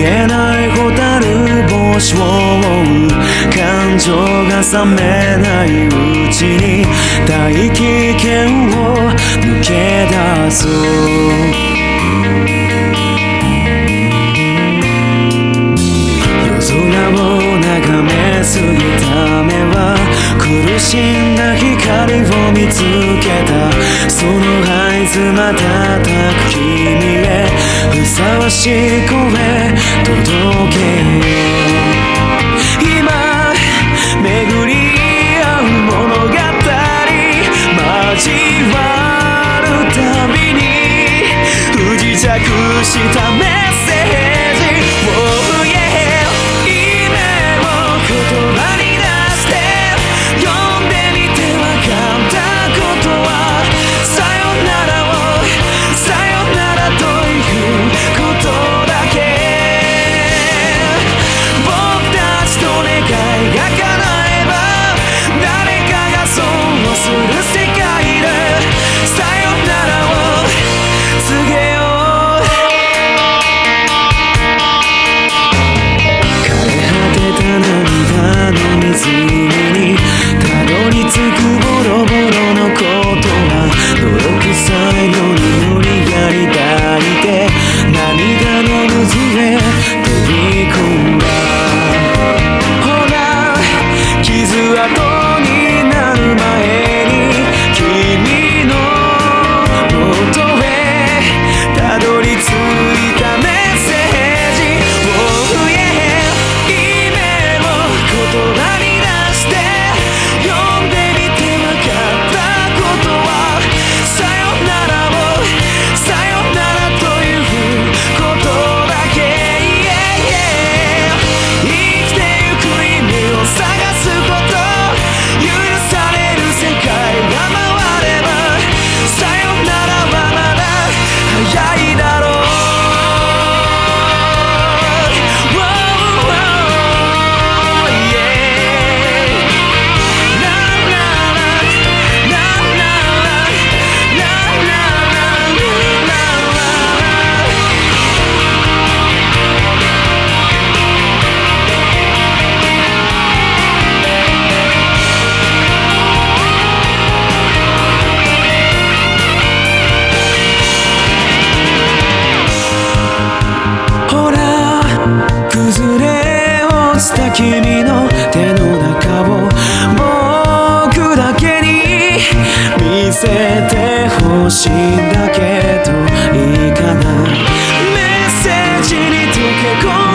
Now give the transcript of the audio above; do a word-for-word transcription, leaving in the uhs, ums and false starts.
けない蛍星を追う感情が冷めないうちに大気圏を抜け出す。夜空を眺めすぎた目は苦しんだ光を見つけた。その合図瞬く君へふさわしい声届けよう。今巡り合う物語交わるたびに不時着したメッセージを君の手の中を僕だけに見せてほしいんだけどいいかな。メッセージに溶け込む